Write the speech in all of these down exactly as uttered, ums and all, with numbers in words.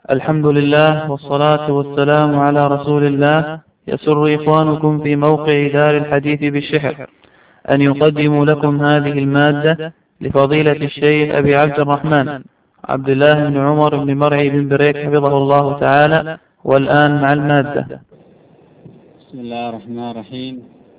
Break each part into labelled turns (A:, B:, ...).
A: الحمد لله والصلاة والسلام على رسول الله. يسر إخوانكم في موقع دار الحديث بالشحر أن يقدموا لكم هذه المادة لفضيلة الشيخ أبي عبد الرحمن عبد الله بن عمر بن مرعي بن بريك حفظه الله تعالى. والآن مع المادة.
B: بسم الله الرحمن الرحيم.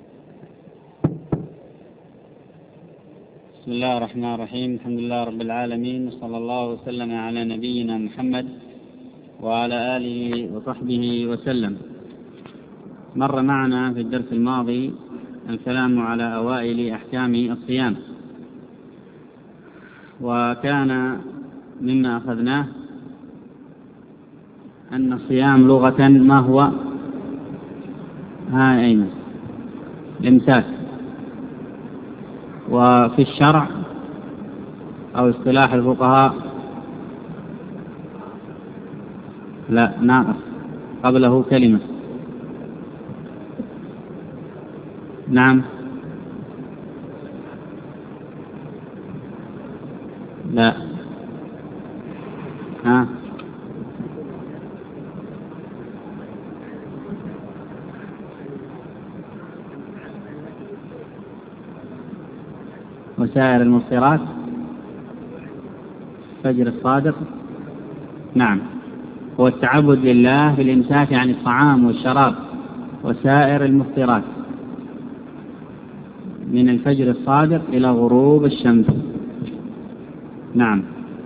B: بسم الله الرحمن الرحيم. الحمد لله رب العالمين، وصلى الله وسلم على نبينا محمد وعلى آله وصحبه وسلم. مر معنا في الدرس الماضي الكلام على أوائل أحكام الصيام، وكان مما أخذناه أن الصيام لغة ما هو؟ ها أين الإمساك، وفي الشرع أو اصطلاح الفقهاء لا ناقص قبله كلمة. نعم لا ها وسائر المفطرات، فجر الصادق. نعم، هو التعبد لله بالإمساك عن الطعام والشراب وسائر المفطرات من الفجر الصادق إلى غروب الشمس. نعم.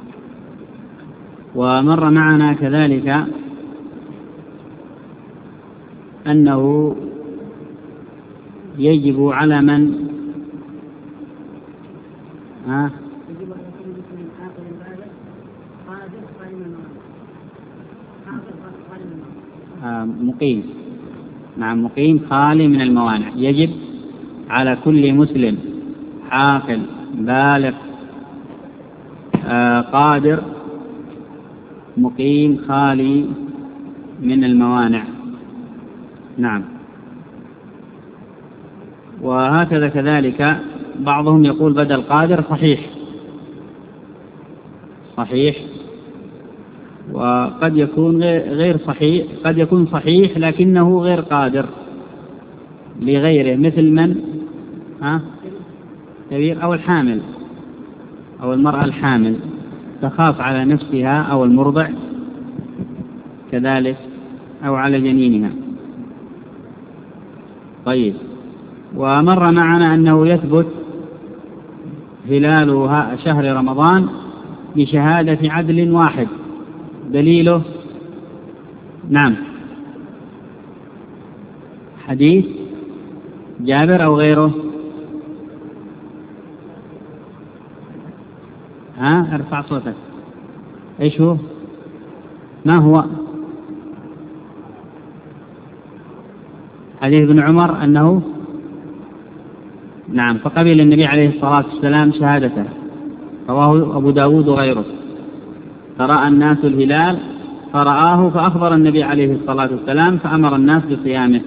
B: ومر معنا كذلك أنه يجب على من ها آه مقيم. نعم، مقيم خالي من الموانع. يجب على كل مسلم عاقل بالغ آه قادر مقيم خالي من الموانع. نعم. وهكذا كذلك بعضهم يقول بدل قادر صحيح صحيح وقد يكون غير صحيح، قد يكون صحيح لكنه غير قادر لغيره، مثل من ها كبير أو الحامل أو المرأة الحامل تخاف على نفسها أو المرضع كذلك أو على جنينها. طيب. ومر معنا أنه يثبت هلال شهر رمضان بشهادة عدل واحد. دليله نعم حديث جابر أو غيره. ها ارفع صوتك. ايش هو؟ ما هو؟ حديث ابن عمر أنه نعم فقبل النبي عليه الصلاة والسلام شهادته، رواه أبو داود وغيره. فرأى الناس الهلال فرآه فأخبر النبي عليه الصلاة والسلام فأمر الناس بصيامه.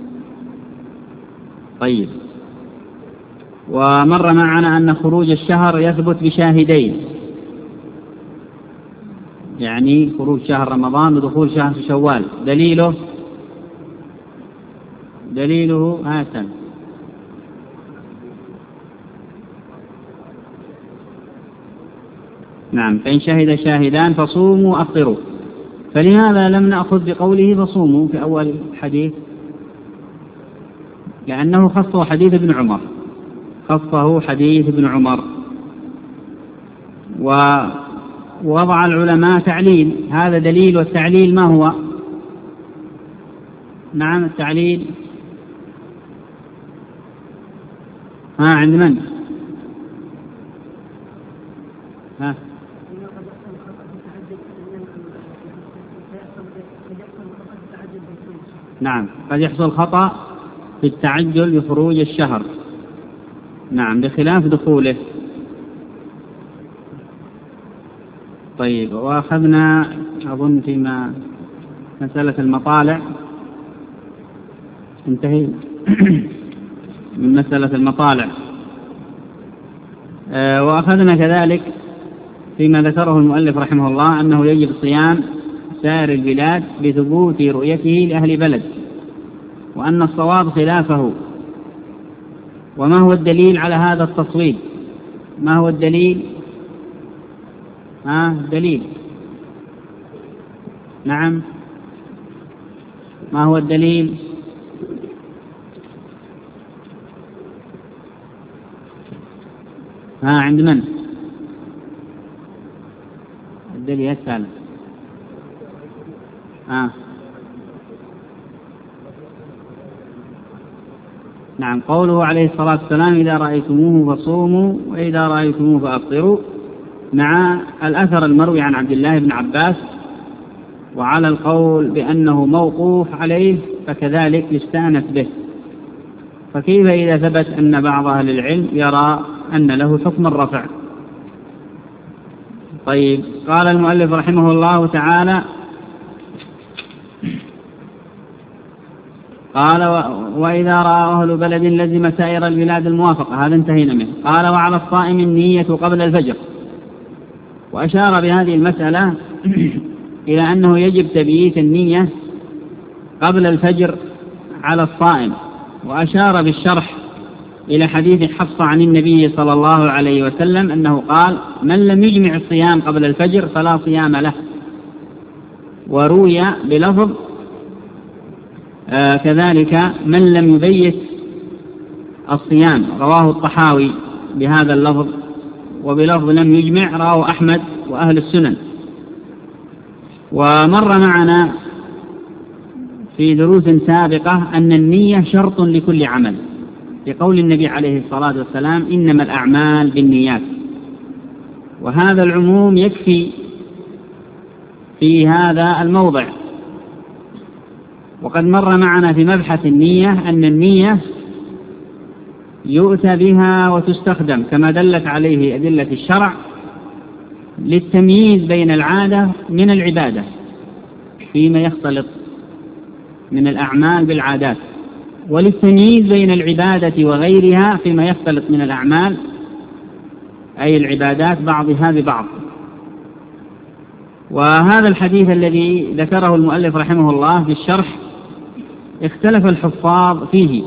B: طيب. ومر معنا أن خروج الشهر يثبت بشاهدين، يعني خروج شهر رمضان ودخول شهر شوال. دليله دليله هاتان. نعم، فإن شهد شاهدان فصوموا أفطروا. فلماذا لم نأخذ بقوله فصوموا في أول الحديث؟ لأنه خصه حديث ابن عمر خصه حديث ابن عمر ووضع العلماء تعليل. هذا دليل، والتعليل ما هو؟ نعم التعليل ها عند من؟ ها نعم، قد يحصل خطأ في التعجل بخروج الشهر. نعم، بخلاف دخوله. طيب. وأخذنا أظن فيما مسألة المطالع انتهي من مسألة المطالع. وأخذنا كذلك فيما ذكره المؤلف رحمه الله أنه يجب صيام سائر البلاد بثبوت رؤيته لأهل بلد، وأن الصواب خلافه. وما هو الدليل على هذا التصويب؟ ما هو الدليل؟ ها دليل؟ نعم، ما هو الدليل؟ ها عند من الدليل الثالث؟ ها نعم، قوله عليه الصلاة والسلام: إذا رأيتموه فصوموا وإذا رأيتموه فأفطروا، مع الأثر المروي عن عبد الله بن عباس. وعلى القول بأنه موقوف عليه فكذلك يستأنس به، فكيف إذا ثبت أن بعض أهل العلم يرى أن له حكم الرفع؟ طيب، قال المؤلف رحمه الله تعالى: قال: وإذا رأى أهل بلد لزم سائر البلاد الموافقة. هذا انتهينا منه. قال: وعلى الصائم النية قبل الفجر. وأشار بهذه المسألة إلى أنه يجب تبييت النية قبل الفجر على الصائم، وأشار بالشرح إلى حديث حفصة عن النبي صلى الله عليه وسلم أنه قال: من لم يجمع الصيام قبل الفجر فلا صيام له. وروي بلفظ آه كذلك من لم يبيت الصيام، رواه الطحاوي بهذا اللفظ، وبلفظ لم يجمع رواه أحمد وأهل السنن. ومر معنا في دروس سابقة أن النية شرط لكل عمل، لقول النبي عليه الصلاة والسلام: إنما الأعمال بالنيات. وهذا العموم يكفي في هذا الموضع. وقد مر معنا في مبحث النية أن النية يؤتى بها وتستخدم كما دلت عليه أدلة الشرع للتمييز بين العادة من العبادة فيما يختلط من الأعمال بالعادات، وللتمييز بين العبادة وغيرها فيما يختلط من الأعمال أي العبادات بعضها ببعض. وهذا الحديث الذي ذكره المؤلف رحمه الله في الشرح اختلف الحفاظ فيه،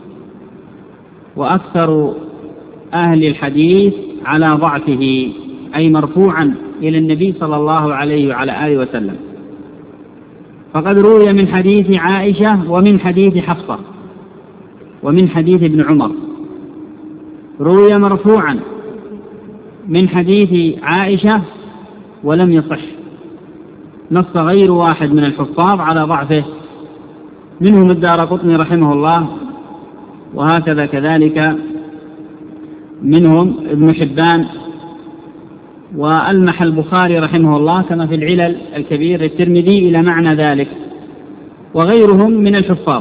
B: وأكثر أهل الحديث على ضعفه، أي مرفوعا إلى النبي صلى الله عليه وعلى آله وسلم. فقد روي من حديث عائشة ومن حديث حفصة ومن حديث ابن عمر. روي مرفوعا من حديث عائشة ولم يصح، نص غير واحد من الحفاظ على ضعفه، منهم الدارقطني رحمه الله، وهكذا كذلك منهم ابن حبان، وألمح البخاري رحمه الله كما في العلل الكبير الترمذي إلى معنى ذلك، وغيرهم من الحفاظ.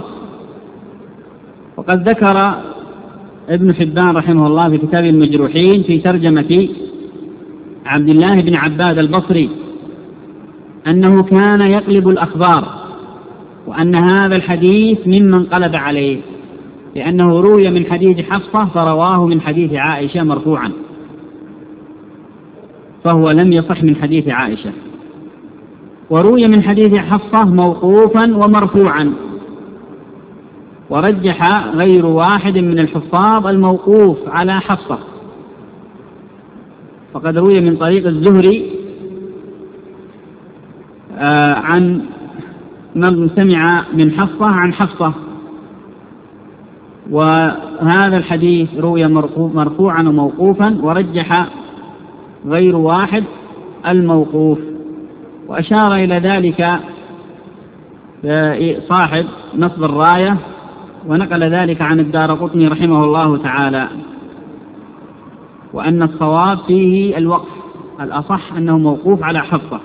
B: وقد ذكر ابن حبان رحمه الله في كتاب المجروحين في ترجمة عبد الله بن عباد البصري أنه كان يقلب الأخبار، وأن هذا الحديث ممن قلب عليه، لأنه روي من حديث حفصة فرواه من حديث عائشة مرفوعا، فهو لم يصح من حديث عائشة. وروي من حديث حفصة موقوفا ومرفوعا، ورجح غير واحد من الحفاظ الموقوف على حفصة. فقد روي من طريق الزهري آه عن من سمع من حفصة عن حفصة، وهذا الحديث روي مرفوعا وموقوفا، ورجح غير واحد الموقوف. وأشار إلى ذلك صاحب نصب الراية، ونقل ذلك عن الدارقطني رحمه الله تعالى، وأن الصواب فيه الوقف، الأصح أنه موقوف على حفصة.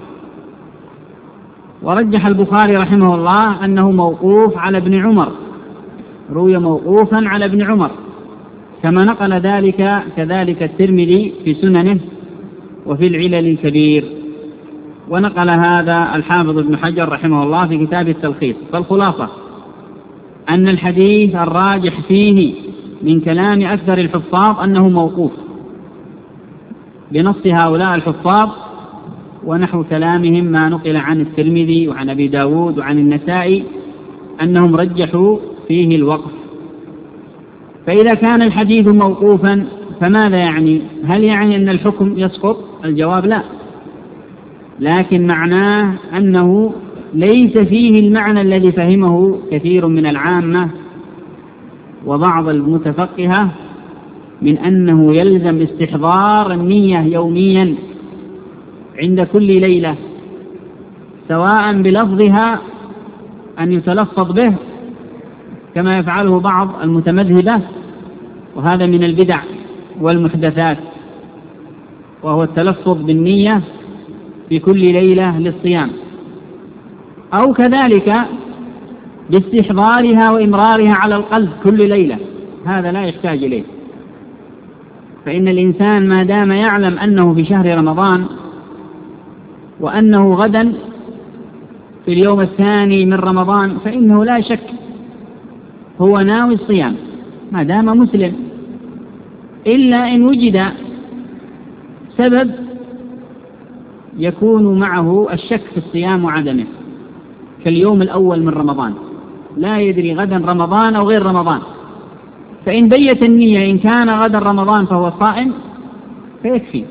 B: ورجح البخاري رحمه الله أنه موقوف على ابن عمر، روي موقوفا على ابن عمر، كما نقل ذلك كذلك الترمذي في سننه وفي العلل الكبير، ونقل هذا الحافظ ابن حجر رحمه الله في كتاب التلخيص. فالخلاصة أن الحديث الراجح فيه من كلام أكثر الحفاظ أنه موقوف بنص هؤلاء الحفاظ، ونحو كلامهم ما نقل عن الترمذي وعن أبي داود وعن النسائي أنهم رجحوا فيه الوقف. فإذا كان الحديث موقوفا فماذا يعني؟ هل يعني أن الحكم يسقط؟ الجواب لا، لكن معناه أنه ليس فيه المعنى الذي فهمه كثير من العامة وبعض المتفقهة من أنه يلزم استحضار النية يوميا عند كل ليلة، سواء بلفظها أن يتلفظ به كما يفعله بعض المتمذهبة، وهذا من البدع والمحدثات، وهو التلفظ بالنية في كل ليلة للصيام، أو كذلك باستحضارها وإمرارها على القلب كل ليلة، هذا لا يحتاج إليه. فإن الإنسان ما دام يعلم أنه في شهر رمضان وأنه غدا في اليوم الثاني من رمضان فإنه لا شك هو ناوي الصيام ما دام مسلم، إلا إن وجد سبب يكون معه الشك في الصيام وعدمه، كاليوم الأول من رمضان لا يدري غدا رمضان أو غير رمضان، فإن بيت النية إن كان غدا رمضان فهو صائم فيكفي.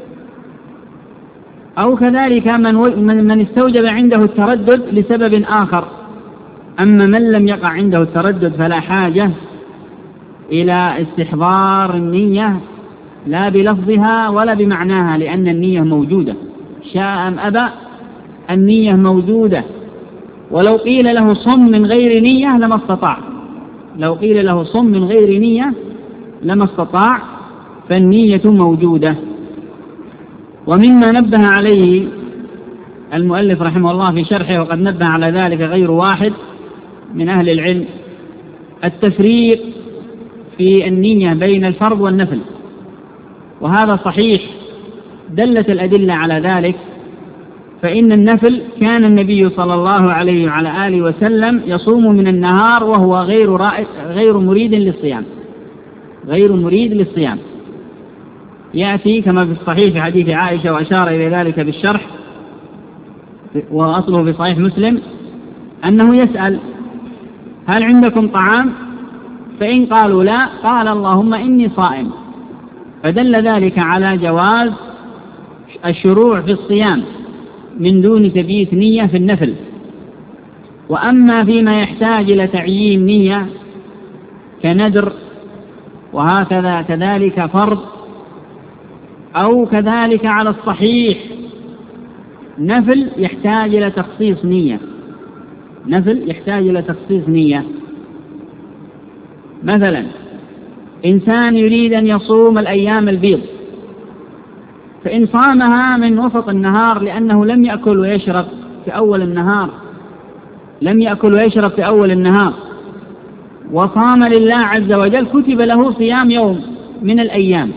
B: أو كذلك من, من استوجب عنده التردد لسبب آخر، أما من لم يقع عنده التردد فلا حاجة إلى استحضار النية لا بلفظها ولا بمعناها، لأن النية موجودة شاء أم أبى، النية موجودة. ولو قيل له صم من غير نية لما استطاع، لو قيل له صم من غير نية لما استطاع، فالنية موجودة. ومما نبه عليه المؤلف رحمه الله في شرحه، وقد نبه على ذلك غير واحد من أهل العلم، التفريق في النية بين الفرض والنفل، وهذا صحيح دلت الأدلة على ذلك. فإن النفل كان النبي صلى الله عليه وعلى آله وسلم يصوم من النهار وهو غير رائد غير مريد للصيام، غير مريد للصيام. يأتي كما في الصحيح في حديث عائشة، وأشار إلى ذلك بالشرح وأصله في صحيح مسلم، أنه يسأل هل عندكم طعام؟ فإن قالوا لا قال اللهم إني صائم، فدل ذلك على جواز الشروع في الصيام من دون تبييت نية في النفل. وأما فيما يحتاج إلى تعيين نية كندر وهكذا كذلك فرض، أو كذلك على الصحيح نفل يحتاج إلى تخصيص نية، نفل يحتاج إلى تخصيص نية. مثلا إنسان يريد أن يصوم الأيام البيض، فإن صامها من وسط النهار لأنه لم يأكل ويشرب في أول النهار، لم يأكل ويشرب في أول النهار وصام لله عز وجل، كتب له صيام يوم من الأيام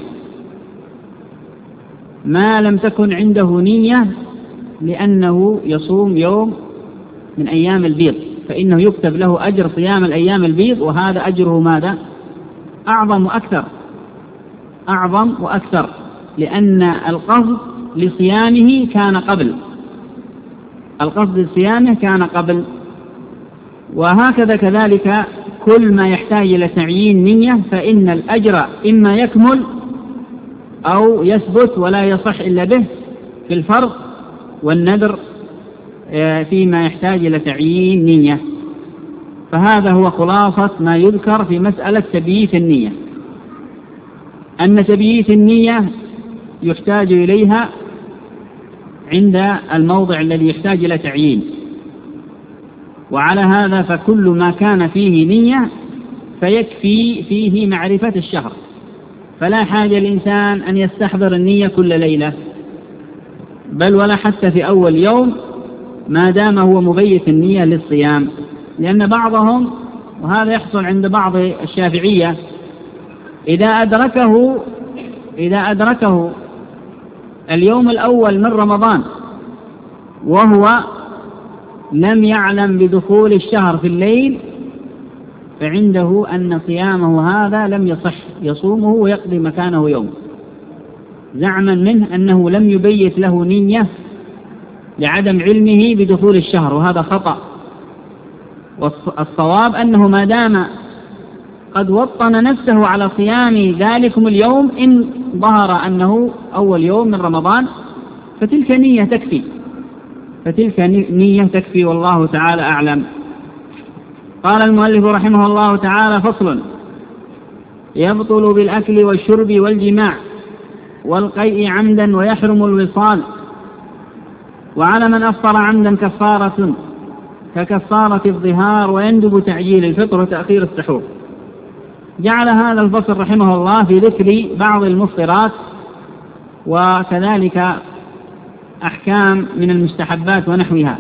B: ما لم تكن عنده نية لأنه يصوم يوم من أيام البيض، فإنه يكتب له أجر صيام الأيام البيض، وهذا أجره ماذا؟ أعظم وأكثر، أعظم وأكثر، لأن القصد لصيامه كان قبل، القصد لصيامه كان قبل. وهكذا كذلك كل ما يحتاج إلى تعيين نية فإن الأجر إما يكمل أو يثبت ولا يصح إلا به في الفرض والنذر فيما يحتاج إلى تعيين نية. فهذا هو خلاصة ما يذكر في مسألة تبييت النية، أن تبييت النية يحتاج إليها عند الموضع الذي يحتاج إلى تعيين، وعلى هذا فكل ما كان فيه نية فيكفي فيه معرفة الشهر، فلا حاجة الإنسان أن يستحضر النية كل ليلة، بل ولا حتى في أول يوم ما دام هو مبيت النية للصيام. لأن بعضهم، وهذا يحصل عند بعض الشافعية، إذا أدركه إذا أدركه اليوم الأول من رمضان وهو لم يعلم بدخول الشهر في الليل، فعنده أن صيامه هذا لم يصح، يصومه ويقضي مكانه يوم، زعما منه أنه لم يبيت له نية لعدم علمه بدخول الشهر، وهذا خطأ. والصواب أنه ما دام قد وطن نفسه على صيام ذلكم اليوم إن ظهر أنه أول يوم من رمضان فتلك نية تكفي، فتلك نية تكفي والله تعالى أعلم. قال المؤلف رحمه الله تعالى: فصل: يبطل بالأكل والشرب والجماع والقيء عمدا ويحرم الوصال، وعلى من أفطر عمدا كفارة ككفارة الظهار، ويندب تعجيل الفطر وتأخير السحور. جعل هذا الفصل رحمه الله في ذكر بعض المفطرات وكذلك أحكام من المستحبات ونحوها.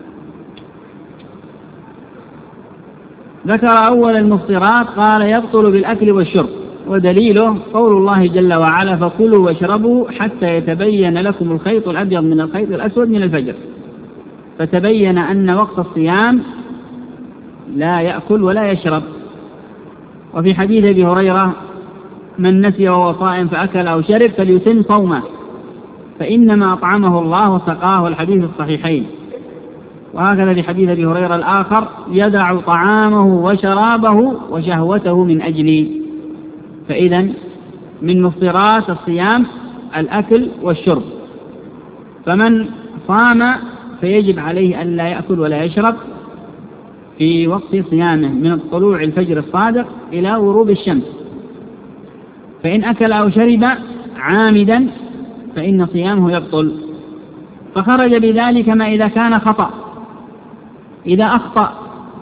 B: ذكر أول المفطرات قال: يبطل بالأكل والشرب، ودليله قول الله جل وعلا: فكلوا واشربوا حتى يتبين لكم الخيط الأبيض من الخيط الأسود من الفجر. فتبين أن وقت الصيام لا يأكل ولا يشرب. وفي حديث أبي هريرة: من نسي وهو صائم فأكل أو شرب فليتم صومه فإنما أطعمه الله وسقاه، الحديث الصحيحين. وهكذا في حديث أبي هريرة الآخر: يدع طعامه وشرابه وشهوته من أجلي. فإذا من مفطرات الصيام الأكل والشرب، فمن صام فيجب عليه أن لا يأكل ولا يشرب في وقت صيامه من طلوع الفجر الصادق إلى غروب الشمس. فإن أكل أو شرب عامدا فإن صيامه يبطل. فخرج بذلك ما إذا كان خطأ، إذا أخطأ،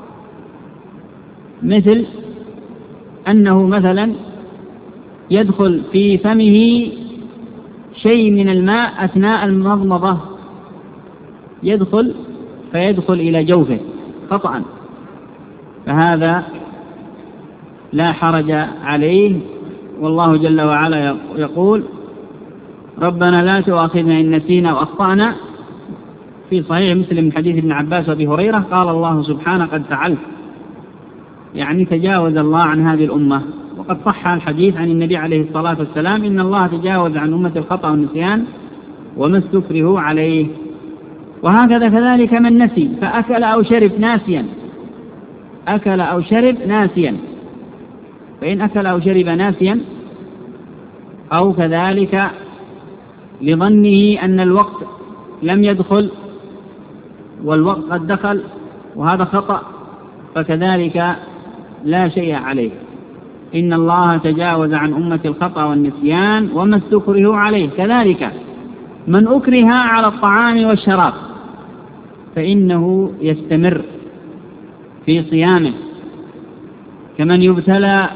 B: مثل أنه مثلا يدخل في فمه شيء من الماء أثناء المضمضة، يدخل فيدخل إلى جوفه خطأ، فهذا لا حرج عليه. والله جل وعلا يقول: ربنا لا تؤاخذنا إن نسينا وأخطأنا. في صحيح مسلم من حديث ابن عباس وأبي هريرة قال الله سبحانه: قد فعلت، يعني تجاوز الله عن هذه الأمة. وقد صح الحديث عن النبي عليه الصلاة والسلام: إن الله تجاوز عن أمة الخطأ والنسيان وما استكرهوا عليه. وهكذا كذلك من نسي فأكل أو شرب ناسيا، أكل أو شرب ناسيا، فإن أكل أو شرب ناسيا أو كذلك لظنه أن الوقت لم يدخل والوقت قد دخل وهذا خطأ، فكذلك لا شيء عليه. إن الله تجاوز عن أمة الخطأ والنسيان وما استكرهوا عليه. كذلك من أكره على الطعام والشراب فإنه يستمر في صيامه، كمن يبتلى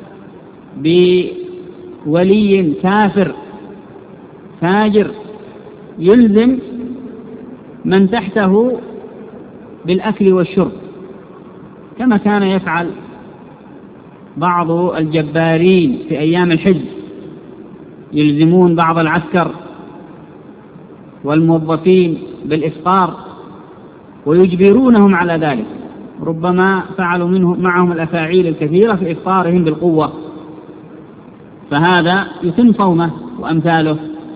B: بولي كافر فاجر يلزم من تحته بالأكل والشرب، كما كان يفعل بعض الجبارين في أيام الحج، يلزمون بعض العسكر والموظفين بالإفطار ويجبرونهم على ذلك، ربما فعلوا منه معهم الأفاعيل الكثيرة في إفطارهم بالقوة، فهذا يتم صومه وأمثاله.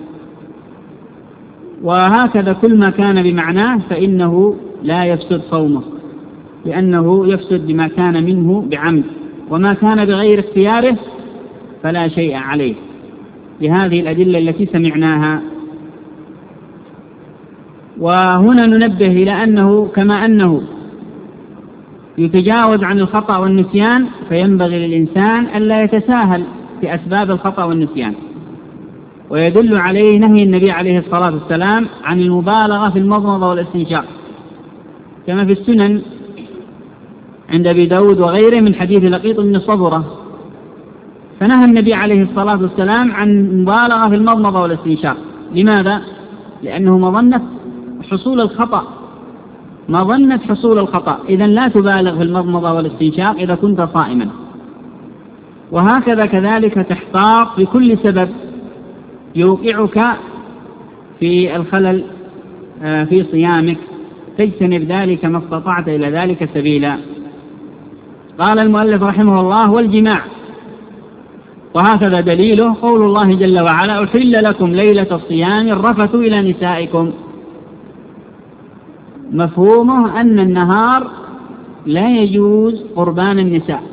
B: وهكذا كل ما كان بمعناه فإنه لا يفسد صومه، لأنه يفسد بما كان منه بعمد، وما كان بغير اختياره فلا شيء عليه، لهذه الأدلة التي سمعناها. وهنا ننبه إلى أنه كما أنه يتجاوز عن الخطأ والنسيان، فينبغي للإنسان ألا يتساهل في أسباب الخطأ والنسيان. ويدل عليه نهي النبي عليه الصلاة والسلام عن المبالغة في المضمضة والاستنشاق، كما في السنن عند أبي داود وغيره من حديث لقيط بن صبرة، فنهى النبي عليه الصلاة والسلام عن المبالغة في المضمضة والاستنشاق. لماذا؟ لأنه مظنة حصول الخطأ، مظنة حصول الخطأ، إذن لا تبالغ في المضمضة والاستنشاق إذا كنت صائما. وهكذا كذلك تحتاط بكل سبب يوقعك في الخلل في صيامك، تجتنب ذلك ما استطعت إلى ذلك سبيلا. قال المؤلف رحمه الله: والجماع. وهكذا دليله قول الله جل وعلا: أحل لكم ليلة الصيام الرفث إلى نسائكم. مفهومه أن النهار لا يجوز قربان النساء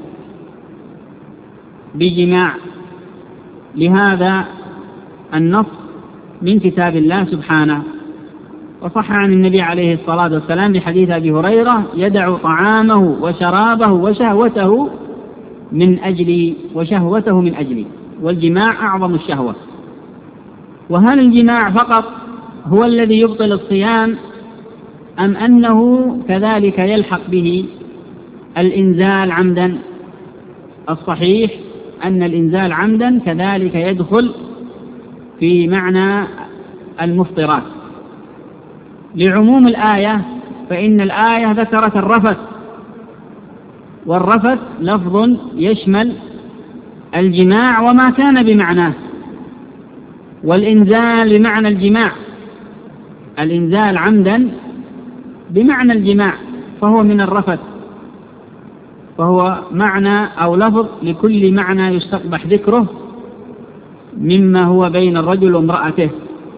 B: بجماع، لهذا النص من كتاب الله سبحانه. وصح عن النبي عليه الصلاة والسلام بحديث أبي هريرة: يدع طعامه وشرابه وشهوته من أجلي وشهوته من أجلي. والجماع أعظم الشهوة. وهل الجماع فقط هو الذي يبطل الصيام أم أنه كذلك يلحق به الإنزال عمدا؟ الصحيح أن الإنزال عمدا كذلك يدخل في معنى المفطرات لعموم الآية، فإن الآية ذكرت الرفث، والرفث لفظ يشمل الجماع وما كان بمعناه، والإنزال بمعنى الجماع، الإنزال عمدا بمعنى الجماع، فهو من الرفث، فهو معنى أو لفظ لكل معنى يستقبح ذكره مما هو بين الرجل وامرأته.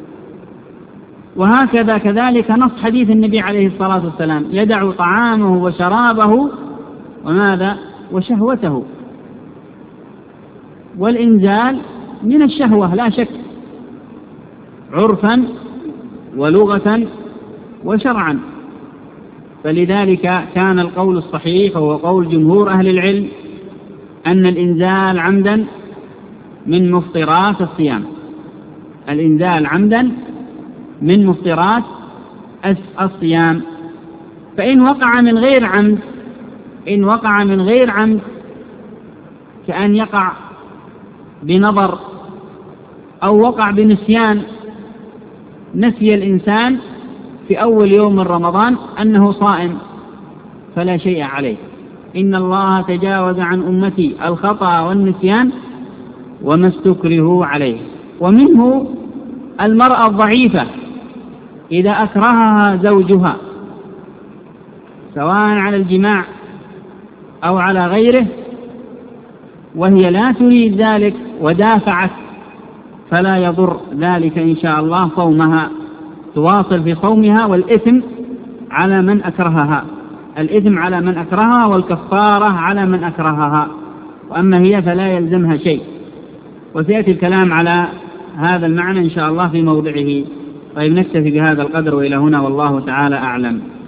B: وهكذا كذلك نص حديث النبي عليه الصلاة والسلام: يدع طعامه وشرابه وماذا وشهوته. والإنزال من الشهوة لا شك، عرفا ولغة وشرعا. فلذلك كان القول الصحيح وهو قول جمهور أهل العلم أن الإنزال عمدا من مفطرات الصيام، الإنزال عمدا من مفطرات الصيام. فإن وقع من غير عمد، إن وقع من غير عمد كأن يقع بنظر أو وقع بنسيان، نسي الإنسان في أول يوم من رمضان أنه صائم فلا شيء عليه. إن الله تجاوز عن أمتي الخطأ والنسيان وما استكرهوا عليه. ومنه المرأة الضعيفة إذا أكرهها زوجها سواء على الجماع أو على غيره وهي لا تريد ذلك ودافعت، فلا يضر ذلك إن شاء الله صومها، تواصل في صومها، والإثم على من أكرهها، الإثم على من أكرهها والكفارة على من أكرهها، وأما هي فلا يلزمها شيء. وسيأتي الكلام على هذا المعنى إن شاء الله في موضعه. طيب نكتفي بهذا القدر وإلى هنا، والله تعالى أعلم.